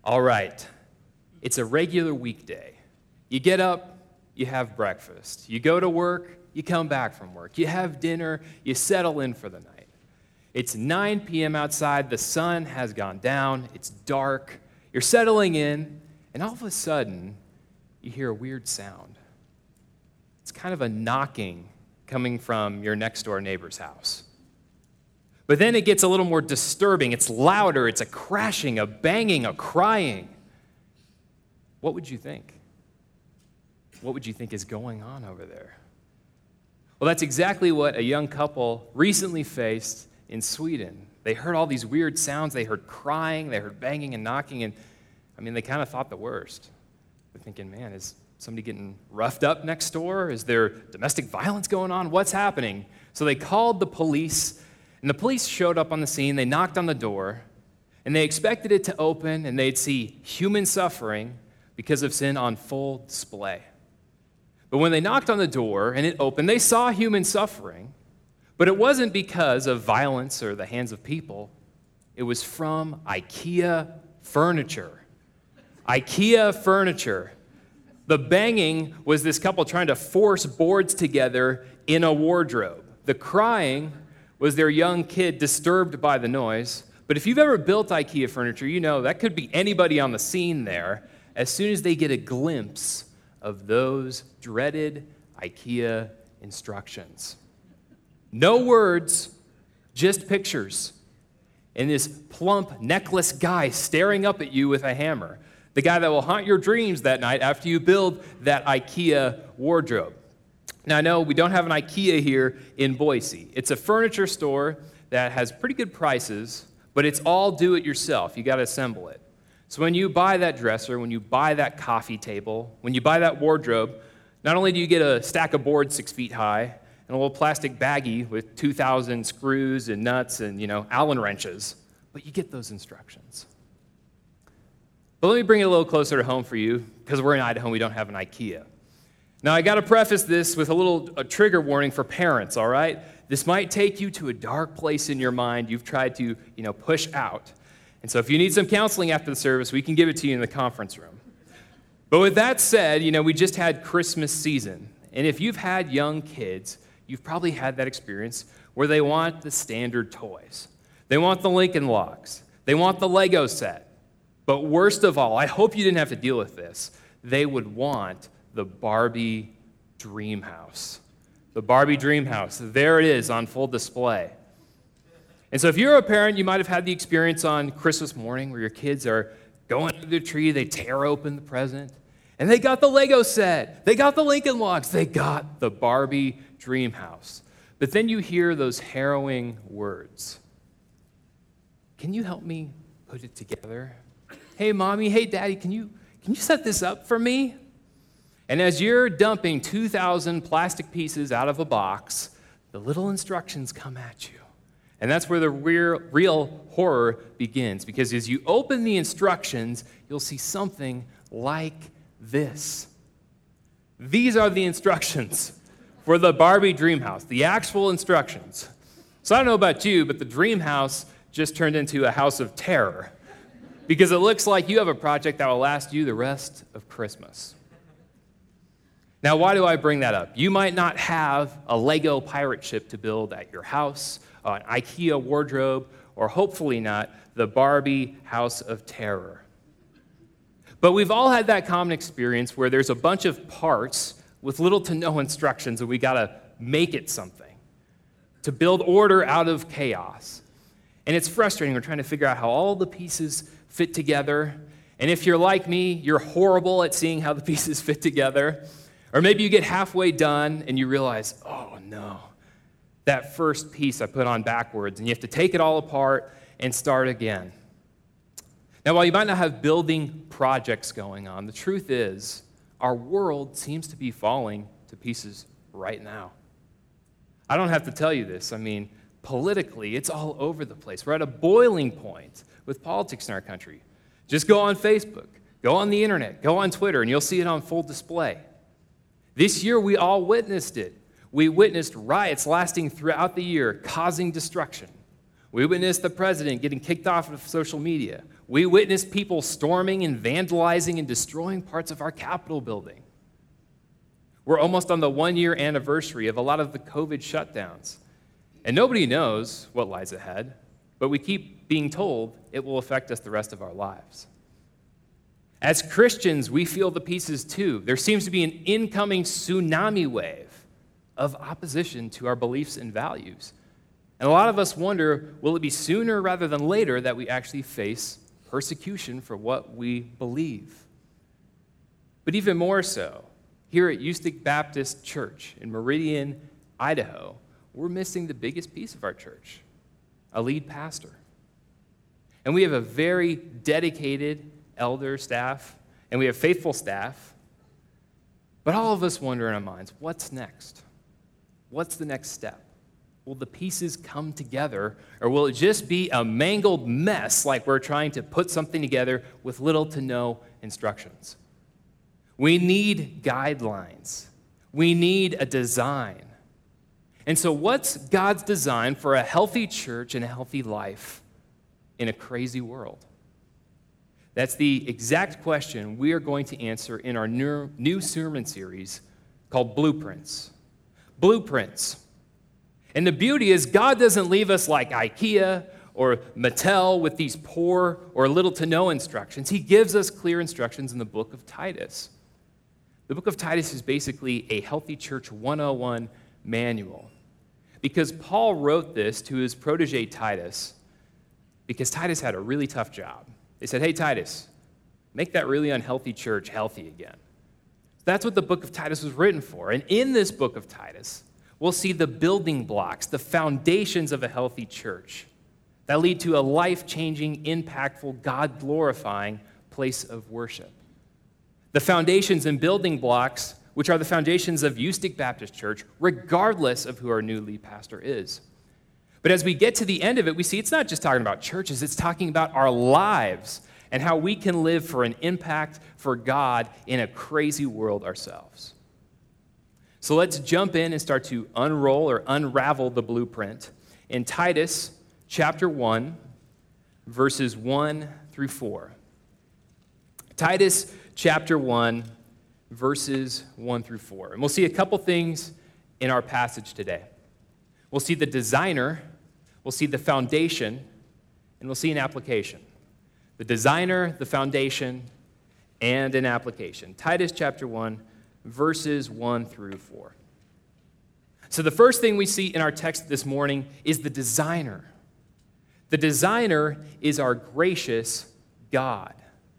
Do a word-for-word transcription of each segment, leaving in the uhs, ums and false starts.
All right, it's a regular weekday. You get up, you have breakfast. You go to work, you come back from work. You have dinner, you settle in for the night. It's nine p.m. outside, the sun has gone down, it's dark, you're settling in, and all of a sudden, you hear a weird sound. It's kind of a knocking coming from your next door neighbor's house. But then it gets a little more disturbing. It's louder, it's a crashing, a banging, a crying. What would you think? What would you think is going on over there? Well, that's exactly what a young couple recently faced in Sweden. They heard all these weird sounds. They heard crying, they heard banging and knocking, and I mean, they kind of thought the worst. They're thinking, man, is somebody getting roughed up next door? Is there domestic violence going on? What's happening? So they called the police, and the police showed up on the scene. They knocked on the door, and they expected it to open, and they'd see human suffering because of sin on full display. But when they knocked on the door and it opened, they saw human suffering, but it wasn't because of violence or the hands of people. It was from IKEA furniture. IKEA furniture. The banging was this couple trying to force boards together in a wardrobe. The crying was their young kid disturbed by the noise. But if you've ever built IKEA furniture, you know that could be anybody on the scene there as soon as they get a glimpse of those dreaded IKEA instructions. No words, just pictures. And this plump, necklace guy staring up at you with a hammer. The guy that will haunt your dreams that night after you build that IKEA wardrobe. Now, I know we don't have an IKEA here in Boise. It's a furniture store that has pretty good prices, but it's all do-it-yourself. You got to assemble it. So when you buy that dresser, when you buy that coffee table, when you buy that wardrobe, not only do you get a stack of boards six feet high and a little plastic baggie with two thousand screws and nuts and, you know, Allen wrenches, but you get those instructions. But let me bring it a little closer to home for you, because we're in Idaho and we don't have an IKEA. Now, I got to preface this with a little a trigger warning for parents, all right? This might take you to a dark place in your mind you've tried to, you know, push out. And so if you need some counseling after the service, we can give it to you in the conference room. But with that said, you know, we just had Christmas season. And if you've had young kids, you've probably had that experience where they want the standard toys. They want the Lincoln Logs. They want the Lego set. But worst of all, I hope you didn't have to deal with this, they would want the Barbie Dream House. The Barbie Dream House. There it is on full display. And so if you're a parent, you might have had the experience on Christmas morning where your kids are going under the tree, they tear open the present, and they got the Lego set, they got the Lincoln Logs, they got the Barbie Dream House. But then you hear those harrowing words. Can you help me put it together? Hey, Mommy, hey, Daddy, can you, can you set this up for me? And as you're dumping two thousand plastic pieces out of a box, the little instructions come at you. And that's where the real, real horror begins, because as you open the instructions, you'll see something like this. These are the instructions for the Barbie Dream House, the actual instructions. So I don't know about you, but the Dream House just turned into a house of terror, because it looks like you have a project that will last you the rest of Christmas. Now, why do I bring that up? You might not have a Lego pirate ship to build at your house, an IKEA wardrobe, or hopefully not, the Barbie House of Terror. But we've all had that common experience where there's a bunch of parts with little to no instructions, and we got to make it something to build order out of chaos. And it's frustrating. We're trying to figure out how all the pieces fit together. And if you're like me, you're horrible at seeing how the pieces fit together. Or maybe you get halfway done and you realize, oh no, that first piece I put on backwards, and you have to take it all apart and start again. Now, while you might not have building projects going on, the truth is our world seems to be falling to pieces right now. I don't have to tell you this. I mean, politically, it's all over the place. We're at a boiling point with politics in our country. Just go on Facebook, go on the internet, go on Twitter, and you'll see it on full display. This year, we all witnessed it. We witnessed riots lasting throughout the year, causing destruction. We witnessed the president getting kicked off of social media. We witnessed people storming and vandalizing and destroying parts of our Capitol building. We're almost on the one-year anniversary of a lot of the COVID shutdowns. And nobody knows what lies ahead, but we keep being told it will affect us the rest of our lives. As Christians, we feel the pieces too. There seems to be an incoming tsunami wave of opposition to our beliefs and values. And a lot of us wonder, will it be sooner rather than later that we actually face persecution for what we believe? But even more so, here at Ustick Baptist Church in Meridian, Idaho, we're missing the biggest piece of our church, a lead pastor. And we have a very dedicated elder staff, and we have faithful staff. But all of us wonder in our minds, what's next? What's the next step? Will the pieces come together, or will it just be a mangled mess like we're trying to put something together with little to no instructions? We need guidelines. We need a design. And so what's God's design for a healthy church and a healthy life in a crazy world? That's the exact question we are going to answer in our new sermon series called Blueprints. Blueprints. And the beauty is God doesn't leave us like IKEA or Mattel with these poor or little to no instructions. He gives us clear instructions in the book of Titus. The book of Titus is basically a healthy church one oh one manual. Because Paul wrote this to his protege Titus, because Titus had a really tough job. They said, hey, Titus, make that really unhealthy church healthy again. That's what the book of Titus was written for. And in this book of Titus, we'll see the building blocks, the foundations of a healthy church that lead to a life-changing, impactful, God-glorifying place of worship. The foundations and building blocks, which are the foundations of Ustick Baptist Church, regardless of who our new lead pastor is. But as we get to the end of it, we see it's not just talking about churches, it's talking about our lives and how we can live for an impact for God in a crazy world ourselves. So let's jump in and start to unroll or unravel the blueprint in Titus chapter one, verses one through four. Titus chapter one, verses one through four. And we'll see a couple things in our passage today. We'll see the designer, we'll see the foundation, and we'll see an application. The designer, the foundation, and an application. Titus chapter one, verses one through four. So the first thing we see in our text this morning is the designer. The designer is our gracious God.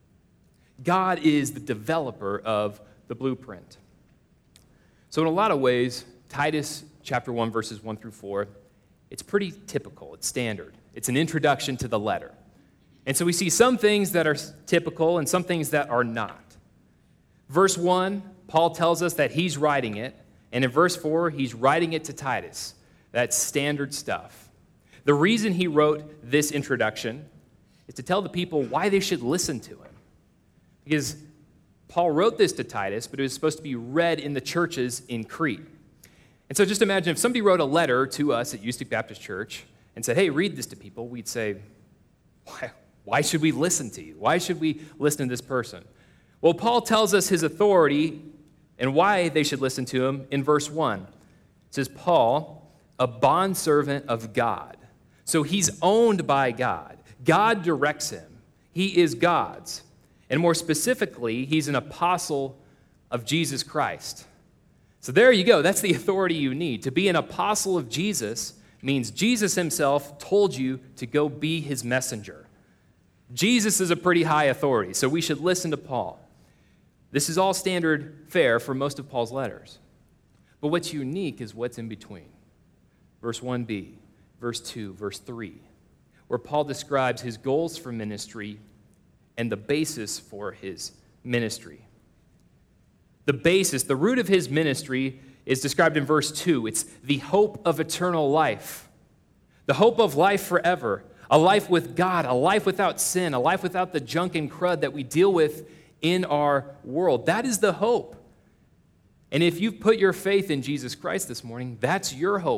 God is the developer of the blueprint. So in a lot of ways, Titus chapter one, verses one through four, it's pretty typical, it's standard. It's an introduction to the letter. And so we see some things that are typical and some things that are not. Verse one, Paul tells us that he's writing it, and in verse four, he's writing it to Titus. That's standard stuff. The reason he wrote this introduction is to tell the people why they should listen to him. Because Paul wrote this to Titus, but it was supposed to be read in the churches in Crete. And so just imagine if somebody wrote a letter to us at Ustick Baptist Church and said, hey, read this to people, we'd say, why, why should we listen to you? Why should we listen to this person? Well, Paul tells us his authority and why they should listen to him in verse one. It says, Paul, a bondservant of God. So he's owned by God. God directs him. He is God's. And more specifically, he's an apostle of Jesus Christ. So there you go. That's the authority you need. To be an apostle of Jesus means Jesus himself told you to go be his messenger. Jesus is a pretty high authority, so we should listen to Paul. This is all standard fare for most of Paul's letters. But what's unique is what's in between. Verse one b, verse two, verse three, where Paul describes his goals for ministry and the basis for his ministry. The basis, the root of his ministry is described in verse two. It's the hope of eternal life, the hope of life forever, a life with God, a life without sin, a life without the junk and crud that we deal with in our world. That is the hope. And if you've put your faith in Jesus Christ this morning, that's your hope.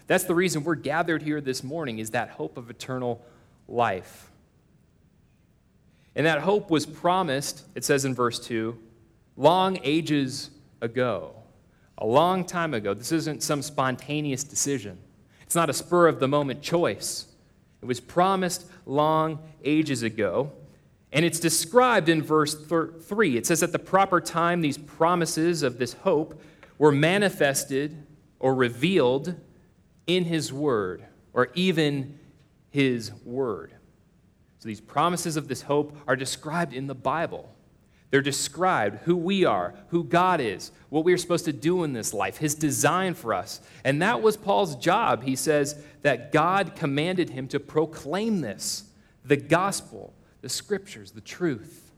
That's the reason we're gathered here this morning, is that hope of eternal life. And that hope was promised, it says in verse two, long ages ago. A long time ago. This isn't some spontaneous decision. It's not a spur-of-the-moment choice. It was promised long ages ago. And it's described in verse three. It says, at the proper time, these promises of this hope were manifested or revealed in his word, or even his word. So these promises of this hope are described in the Bible. They're described who we are, who God is, what we are supposed to do in this life, his design for us. And that was Paul's job. He says that God commanded him to proclaim this, the gospel, the scriptures, the truth.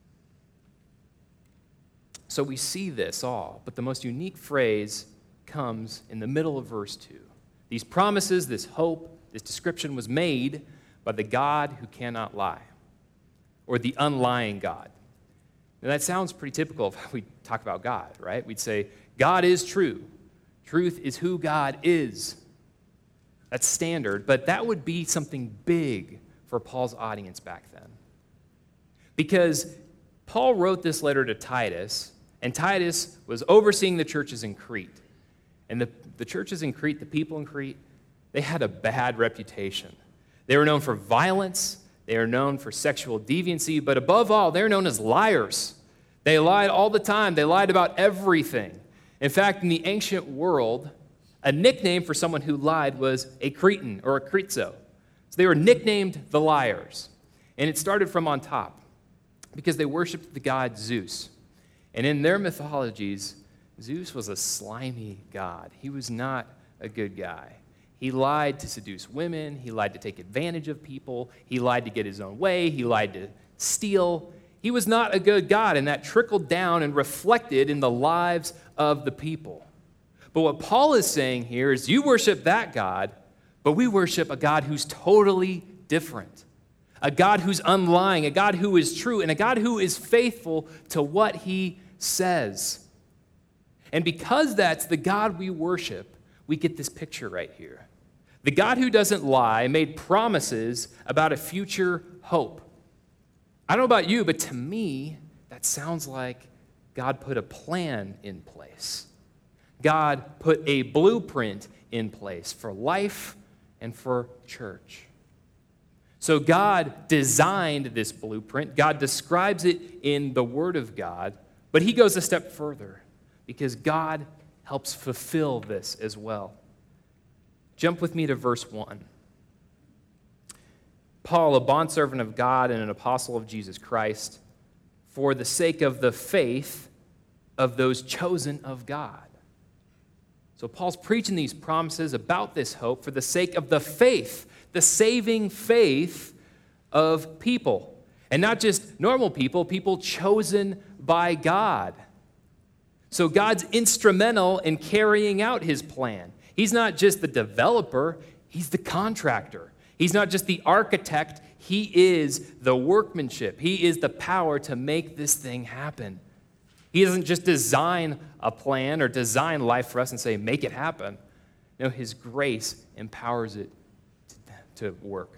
So we see this all, but the most unique phrase comes in the middle of verse two. These promises, this hope, this description was made by the God who cannot lie, or the unlying God. Now that sounds pretty typical of how we talk about God, right? We'd say, God is true. Truth is who God is. That's standard, but that would be something big for Paul's audience back then. Because Paul wrote this letter to Titus, and Titus was overseeing the churches in Crete. And the, the churches in Crete, the people in Crete, they had a bad reputation. They were known for violence. They are known for sexual deviancy, but above all, they're known as liars. They lied all the time. They lied about everything. In fact, in the ancient world, a nickname for someone who lied was a Cretan or a Kritzo. So they were nicknamed the liars. And it started from on top because they worshiped the god Zeus. And in their mythologies, Zeus was a slimy god. He was not a good guy. He lied to seduce women. He lied to take advantage of people. He lied to get his own way. He lied to steal. He was not a good God, and that trickled down and reflected in the lives of the people. But what Paul is saying here is you worship that God, but we worship a God who's totally different, a God who's unlying, a God who is true, and a God who is faithful to what he says. And because that's the God we worship, we get this picture right here. The God who doesn't lie made promises about a future hope. I don't know about you, but to me, that sounds like God put a plan in place. God put a blueprint in place for life and for church. So God designed this blueprint. God describes it in the Word of God, but he goes a step further because God helps fulfill this as well. Jump with me to verse one. Paul, a bondservant of God and an apostle of Jesus Christ, for the sake of the faith of those chosen of God. So Paul's preaching these promises about this hope for the sake of the faith, the saving faith of people. And not just normal people, people chosen by God. So God's instrumental in carrying out his plan. He's not just the developer, he's the contractor. He's not just the architect, he is the workmanship. He is the power to make this thing happen. He doesn't just design a plan or design life for us and say, make it happen. No, his grace empowers it to, to work.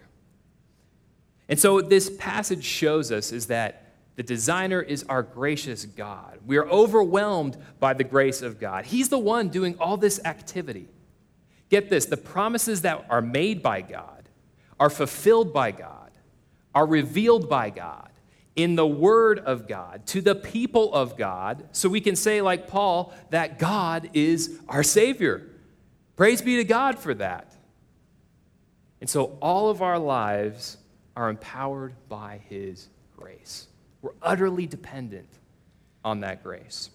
And so what this passage shows us is that the designer is our gracious God. We are overwhelmed by the grace of God. He's the one doing all this activity. Get this, the promises that are made by God are fulfilled by God, are revealed by God in the Word of God to the people of God, so we can say, like Paul, that God is our Savior. Praise be to God for that. And so all of our lives are empowered by his grace. We're utterly dependent on that grace.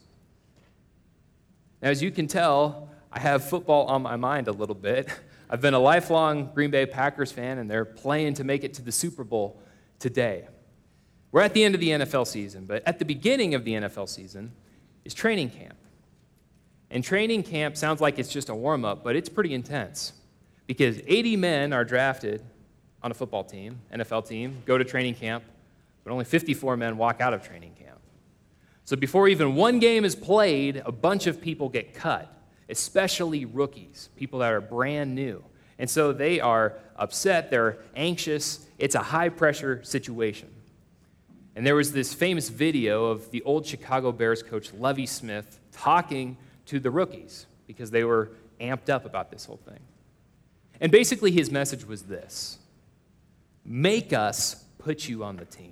Now, as you can tell, I have football on my mind a little bit. I've been a lifelong Green Bay Packers fan, and they're playing to make it to the Super Bowl today. We're at the end of the N F L season, but at the beginning of the N F L season is training camp. And training camp sounds like it's just a warm-up, but it's pretty intense because eighty men are drafted on a football team, N F L team, go to training camp, but only fifty-four men walk out of training camp. So before even one game is played, a bunch of people get cut. especially rookies, people that are brand new. And so they are upset, they're anxious. It's a high-pressure situation. And there was this famous video of the old Chicago Bears coach, Lovie Smith, talking to the rookies because they were amped up about this whole thing. And basically his message was this: make us put you on the team.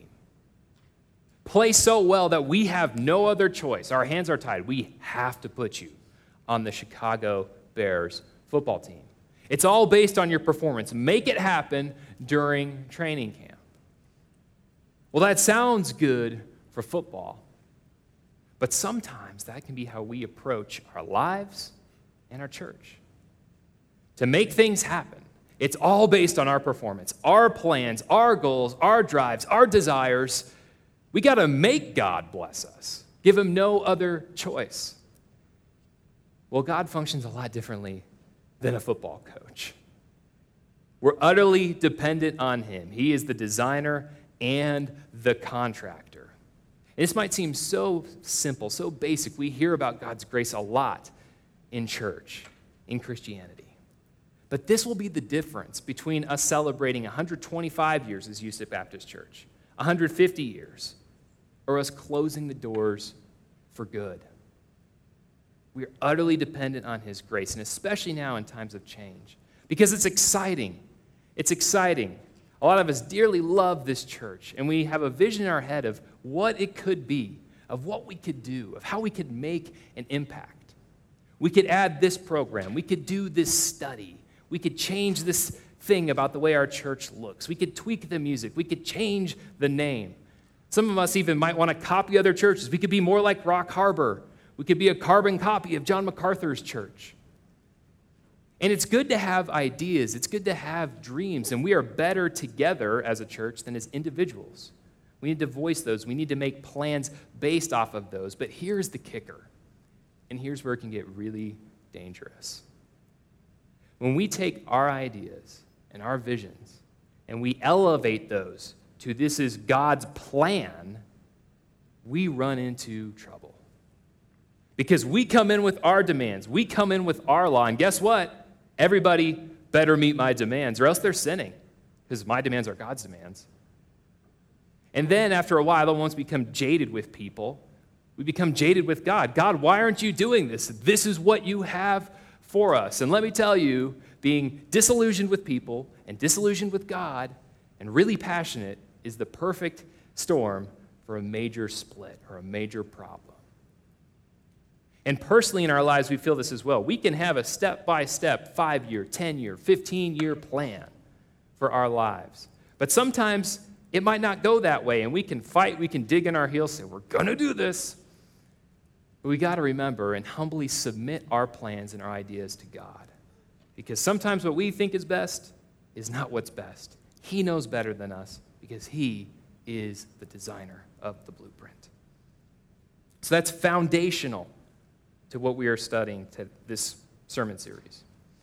Play so well that we have no other choice. Our hands are tied. We have to put you on the Chicago Bears football team. It's all based on your performance. Make it happen during training camp. Well, that sounds good for football, but sometimes that can be how we approach our lives and our church. To make things happen, it's all based on our performance, our plans, our goals, our drives, our desires. We got to make God bless us, give him no other choice. Well, God functions a lot differently than a football coach. We're utterly dependent on him. He is the designer and the contractor. And this might seem so simple, so basic. We hear about God's grace a lot in church, in Christianity. But this will be the difference between us celebrating one hundred twenty-five years as Houston Baptist Church, one hundred fifty years, or us closing the doors for good. We are utterly dependent on his grace, and especially now in times of change, because it's exciting. It's exciting. A lot of us dearly love this church, and we have a vision in our head of what it could be, of what we could do, of how we could make an impact. We could add this program. We could do this study. We could change this thing about the way our church looks. We could tweak the music. We could change the name. Some of us even might want to copy other churches. We could be more like Rock Harbor. We could be a carbon copy of John MacArthur's church. And it's good to have ideas. It's good to have dreams. And we are better together as a church than as individuals. We need to voice those. We need to make plans based off of those. But here's the kicker. And here's where it can get really dangerous. When we take our ideas and our visions and we elevate those to this is God's plan, we run into trouble. Because we come in with our demands. We come in with our law. And guess what? Everybody better meet my demands, or else they're sinning. Because my demands are God's demands. And then after a while, once we become jaded with people, we become jaded with God. God, why aren't you doing this? This is what you have for us. And let me tell you, being disillusioned with people and disillusioned with God and really passionate is the perfect storm for a major split or a major problem. And personally in our lives, we feel this as well. We can have a step-by-step, five-year, ten-year, fifteen-year plan for our lives. But sometimes it might not go that way, and we can fight, we can dig in our heels, say, we're going to do this. But we got to remember and humbly submit our plans and our ideas to God. Because sometimes what we think is best is not what's best. He knows better than us because he is the designer of the blueprint. So that's foundational to what we are studying to this sermon series.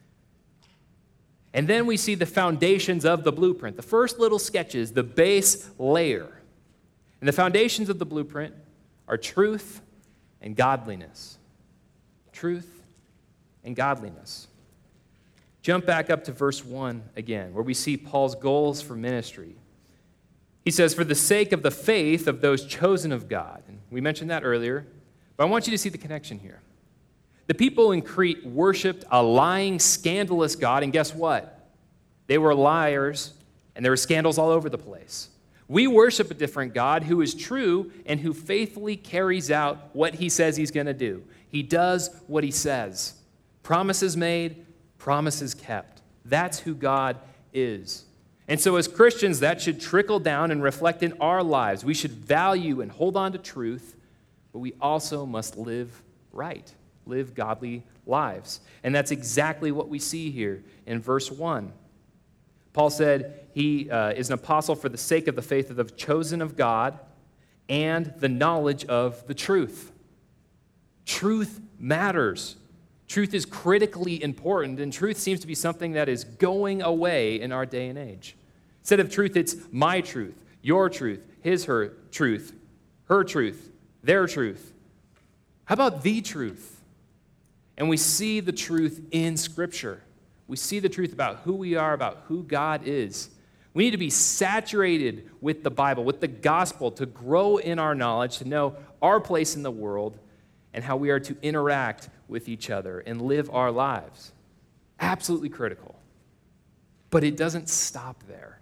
And then we see the foundations of the blueprint. The first little sketches, the base layer. And the foundations of the blueprint are truth and godliness. Truth and godliness. Jump back up to verse one again, where we see Paul's goals for ministry. He says, for the sake of the faith of those chosen of God. And we mentioned that earlier, but I want you to see the connection here. The people in Crete worshiped a lying, scandalous God, and guess what? They were liars, and there were scandals all over the place. We worship a different God who is true and who faithfully carries out what he says he's going to do. He does what he says. Promises made, promises kept. That's who God is. And so as Christians, that should trickle down and reflect in our lives. We should value and hold on to truth, but we also must live right. Live godly lives. And that's exactly what we see here in verse one. Paul said he uh, is an apostle for the sake of the faith of the chosen of God and the knowledge of the truth. Truth matters. Truth is critically important, and truth seems to be something that is going away in our day and age. Instead of truth, it's my truth, your truth, his, her truth, her truth, their truth. How about the truth? And we see the truth in Scripture. We see the truth about who we are, about who God is. We need to be saturated with the Bible, with the gospel, to grow in our knowledge, to know our place in the world, and how we are to interact with each other and live our lives. Absolutely critical. But it doesn't stop there.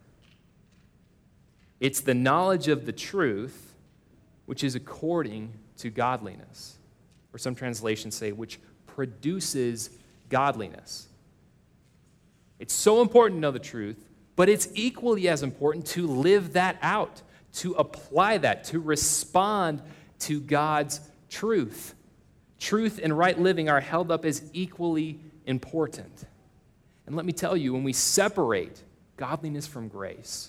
It's the knowledge of the truth, which is according to godliness. Or some translations say, which produces godliness. It's so important to know the truth, but it's equally as important to live that out, to apply that, to respond to God's truth. Truth and right living are held up as equally important. And let me tell you, when we separate godliness from grace,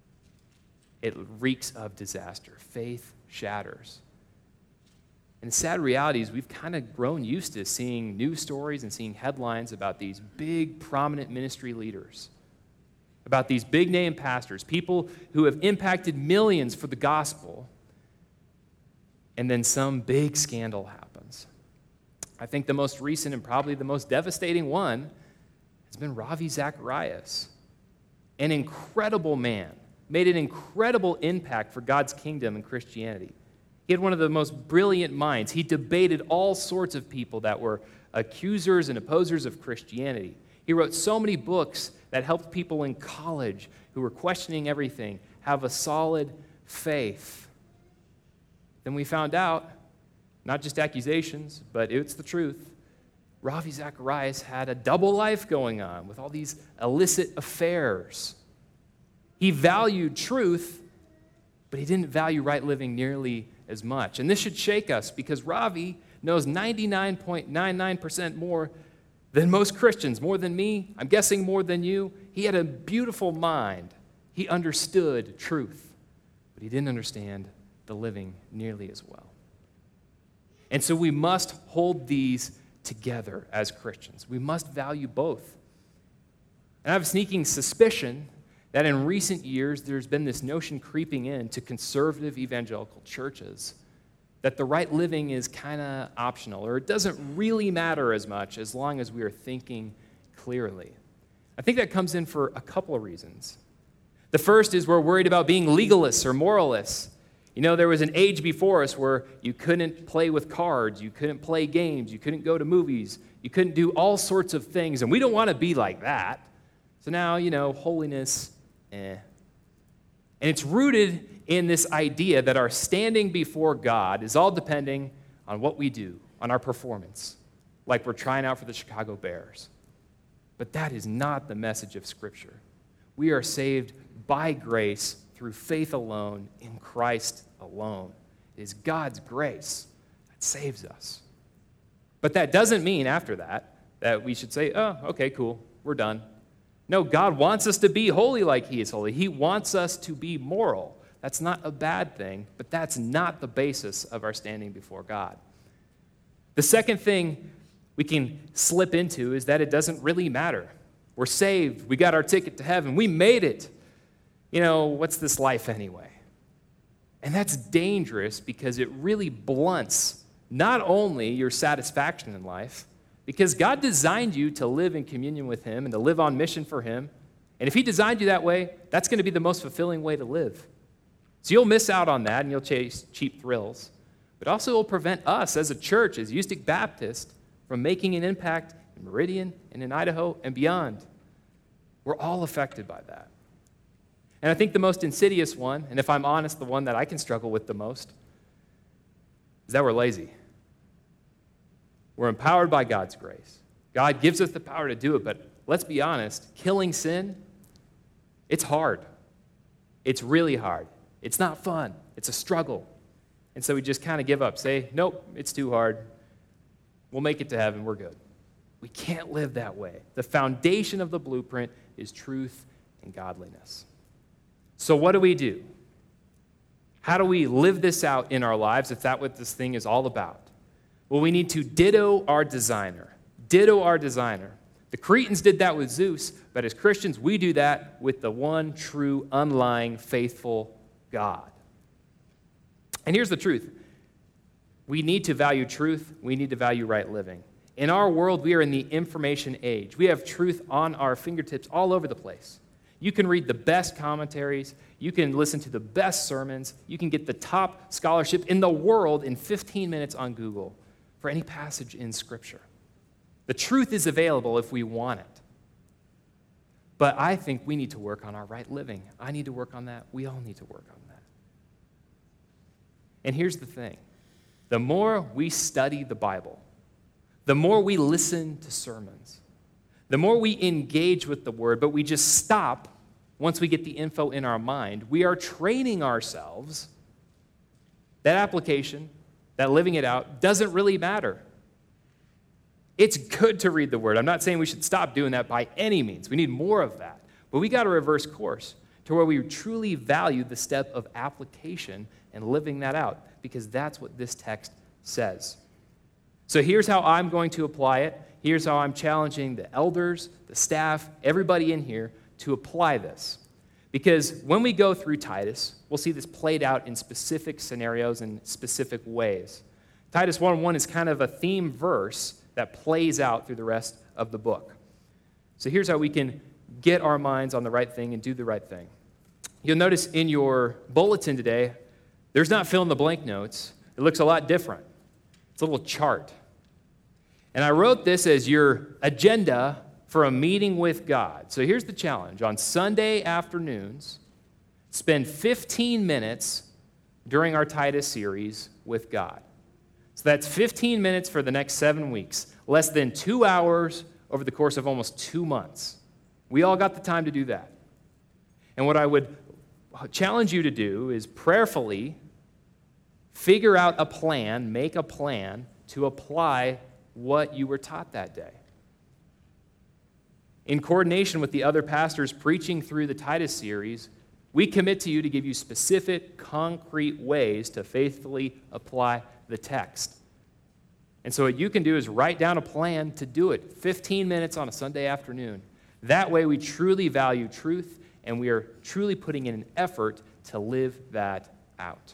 it reeks of disaster. Faith shatters. And the sad reality is we've kind of grown used to seeing news stories and seeing headlines about these big, prominent ministry leaders, about these big-name pastors, people who have impacted millions for the gospel, and then some big scandal happens. I think the most recent and probably the most devastating one has been Ravi Zacharias, an incredible man, made an incredible impact for God's kingdom and Christianity. He had one of the most brilliant minds. He debated all sorts of people that were accusers and opposers of Christianity. He wrote so many books that helped people in college who were questioning everything have a solid faith. Then we found out, not just accusations, but it's the truth. Ravi Zacharias had a double life going on with all these illicit affairs. He valued truth, but he didn't value right living nearly as much. And this should shake us because Ravi knows ninety-nine point nine nine percent more than most Christians, more than me, I'm guessing more than you. He had a beautiful mind. He understood truth, but he didn't understand the living nearly as well. And so we must hold these together as Christians. We must value both. And I have a sneaking suspicion that in recent years there's been this notion creeping in to conservative evangelical churches that the right living is kind of optional, or it doesn't really matter as much as long as we are thinking clearly. I think that comes in for a couple of reasons. The first is we're worried about being legalists or moralists. You know, there was an age before us where you couldn't play with cards, you couldn't play games, you couldn't go to movies, you couldn't do all sorts of things, and we don't want to be like that. So now, you know, holiness, eh. And it's rooted in this idea that our standing before God is all depending on what we do, on our performance, like we're trying out for the Chicago Bears. But that is not the message of Scripture. We are saved by grace through faith alone, in Christ alone. It is God's grace that saves us. But that doesn't mean after that that we should say, oh, okay, cool, we're done. No, God wants us to be holy like He is holy. He wants us to be moral. That's not a bad thing, but that's not the basis of our standing before God. The second thing we can slip into is that it doesn't really matter. We're saved. We got our ticket to heaven. We made it. You know, what's this life anyway? And that's dangerous because it really blunts not only your satisfaction in life, because God designed you to live in communion with Him and to live on mission for Him. And if He designed you that way, that's going to be the most fulfilling way to live. So you'll miss out on that and you'll chase cheap thrills. But also it will prevent us as a church, as Eustic Baptist, from making an impact in Meridian and in Idaho and beyond. We're all affected by that. And I think the most insidious one, and if I'm honest, the one that I can struggle with the most, is that we're lazy. We're empowered by God's grace. God gives us the power to do it, but let's be honest, killing sin, it's hard. It's really hard. It's not fun. It's a struggle. And so we just kind of give up, say, nope, it's too hard. We'll make it to heaven. We're good. We can't live that way. The foundation of the blueprint is truth and godliness. So what do we do? How do we live this out in our lives if that's what this thing is all about? Well, we need to ditto our designer. Ditto our designer. The Cretans did that with Zeus, but as Christians, we do that with the one true, unlying, faithful God. And here's the truth. We need to value truth. We need to value right living. In our world, we are in the information age. We have truth on our fingertips all over the place. You can read the best commentaries. You can listen to the best sermons. You can get the top scholarship in the world in fifteen minutes on Google for any passage in Scripture. The truth is available if we want it. But I think we need to work on our right living. I need to work on that. We all need to work on that. And here's the thing. The more we study the Bible, the more we listen to sermons, the more we engage with the Word, but we just stop once we get the info in our mind, we are training ourselves. That application, that living it out, doesn't really matter. It's good to read the Word. I'm not saying we should stop doing that by any means. We need more of that. But we got to reverse course to where we truly value the step of application and living that out, because that's what this text says. So here's how I'm going to apply it. Here's how I'm challenging the elders, the staff, everybody in here to apply this. Because when we go through Titus, we'll see this played out in specific scenarios and specific ways. Titus one one is kind of a theme verse that plays out through the rest of the book. So here's how we can get our minds on the right thing and do the right thing. You'll notice in your bulletin today, there's not fill in the blank notes. It looks a lot different. It's a little chart. And I wrote this as your agenda for a meeting with God. So here's the challenge. On Sunday afternoons, spend fifteen minutes during our Titus series with God. So that's fifteen minutes for the next seven weeks, less than two hours over the course of almost two months. We all got the time to do that. And what I would challenge you to do is prayerfully figure out a plan, make a plan to apply what you were taught that day. In coordination with the other pastors preaching through the Titus series, we commit to you to give you specific, concrete ways to faithfully apply the text. And so what you can do is write down a plan to do it, fifteen minutes on a Sunday afternoon. That way we truly value truth, and we are truly putting in an effort to live that out.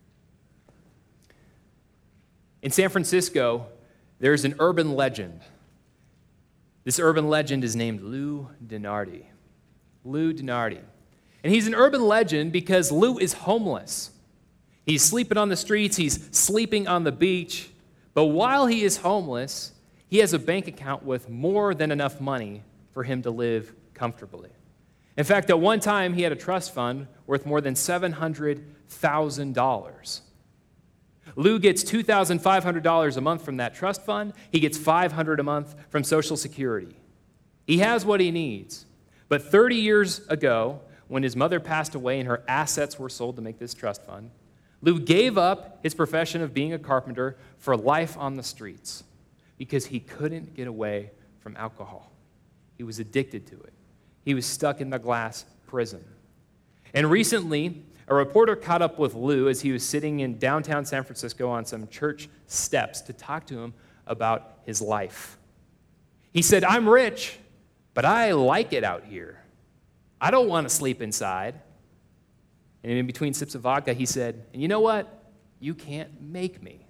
In San Francisco, there's an urban legend. This urban legend is named Lou Dinardi. Lou Dinardi. And he's an urban legend because Lou is homeless. He's sleeping on the streets, he's sleeping on the beach, but while he is homeless, he has a bank account with more than enough money for him to live comfortably. In fact, at one time, he had a trust fund worth more than seven hundred thousand dollars. Lou gets two thousand five hundred dollars a month from that trust fund. He gets five hundred dollars a month from Social Security. He has what he needs. But thirty years ago, when his mother passed away and her assets were sold to make this trust fund, Lou gave up his profession of being a carpenter for life on the streets because he couldn't get away from alcohol. He was addicted to it. He was stuck in the glass prison. And recently, a reporter caught up with Lou as he was sitting in downtown San Francisco on some church steps to talk to him about his life. He said, "I'm rich, but I like it out here. I don't want to sleep inside." And in between sips of vodka, he said, "And you know what? You can't make me."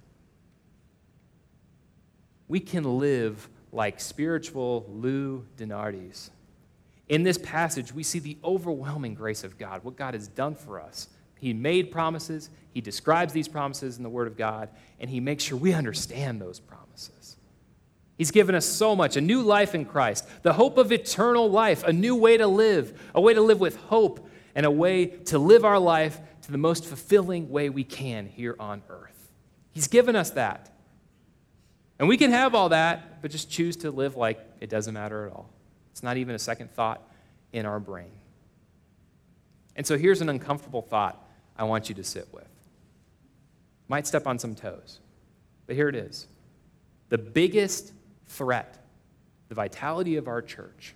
We can live like spiritual Lou Dinardis. In this passage, we see the overwhelming grace of God, what God has done for us. He made promises, he describes these promises in the Word of God, and he makes sure we understand those promises. He's given us so much, a new life in Christ, the hope of eternal life, a new way to live, a way to live with hope, and a way to live our life to the most fulfilling way we can here on earth. He's given us that. And we can have all that, but just choose to live like it doesn't matter at all. It's not even a second thought in our brain. And so here's an uncomfortable thought I want you to sit with. Might step on some toes, but here it is. The biggest threat, the vitality of our church,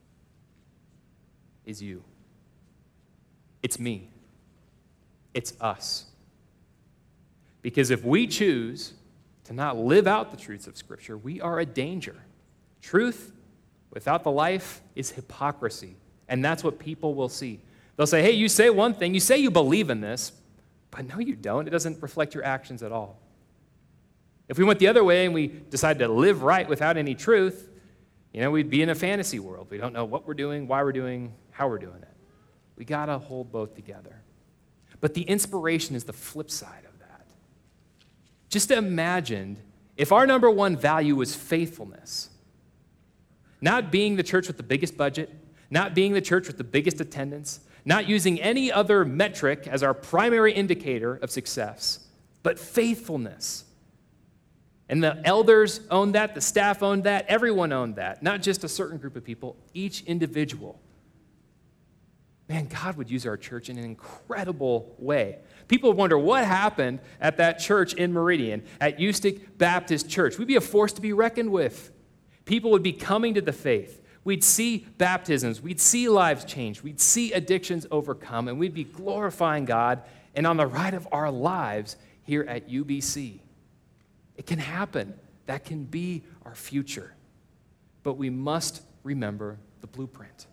is you. It's me. It's us. Because if we choose to not live out the truths of Scripture, we are a danger. Truth without the life is hypocrisy, and that's what people will see. They'll say, "Hey, you say one thing, you say you believe in this, but no, you don't. It doesn't reflect your actions at all." If we went the other way and we decided to live right without any truth, you know, we'd be in a fantasy world. We don't know what we're doing, why we're doing, how we're doing it. We got to hold both together. But the inspiration is the flip side of that. Just imagine if our number one value was faithfulness, not being the church with the biggest budget, not being the church with the biggest attendance, not using any other metric as our primary indicator of success, but faithfulness. And the elders owned that, the staff owned that, everyone owned that, not just a certain group of people, each individual. Man, God would use our church in an incredible way. People wonder what happened at that church in Meridian, at Eustic Baptist Church. We'd be a force to be reckoned with. People would be coming to the faith. We'd see baptisms. We'd see lives change. We'd see addictions overcome, and we'd be glorifying God and on the ride of our lives here at U B C. It can happen. That can be our future. But we must remember the blueprint.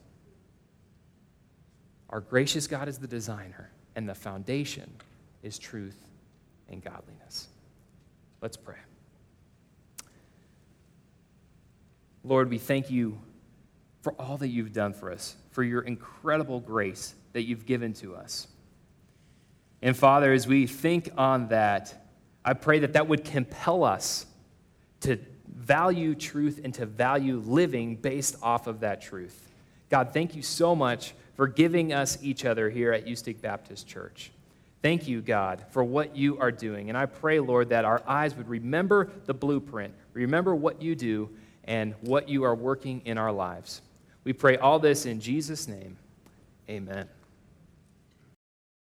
Our gracious God is the designer, and the foundation is truth and godliness. Let's pray. Lord, we thank you for all that you've done for us, for your incredible grace that you've given to us. And Father, as we think on that, I pray that that would compel us to value truth and to value living based off of that truth. God, thank you so much for giving us each other here at Eustic Baptist Church. Thank you, God, for what you are doing. And I pray, Lord, that our eyes would remember the blueprint, remember what you do and what you are working in our lives. We pray all this in Jesus' name. Amen.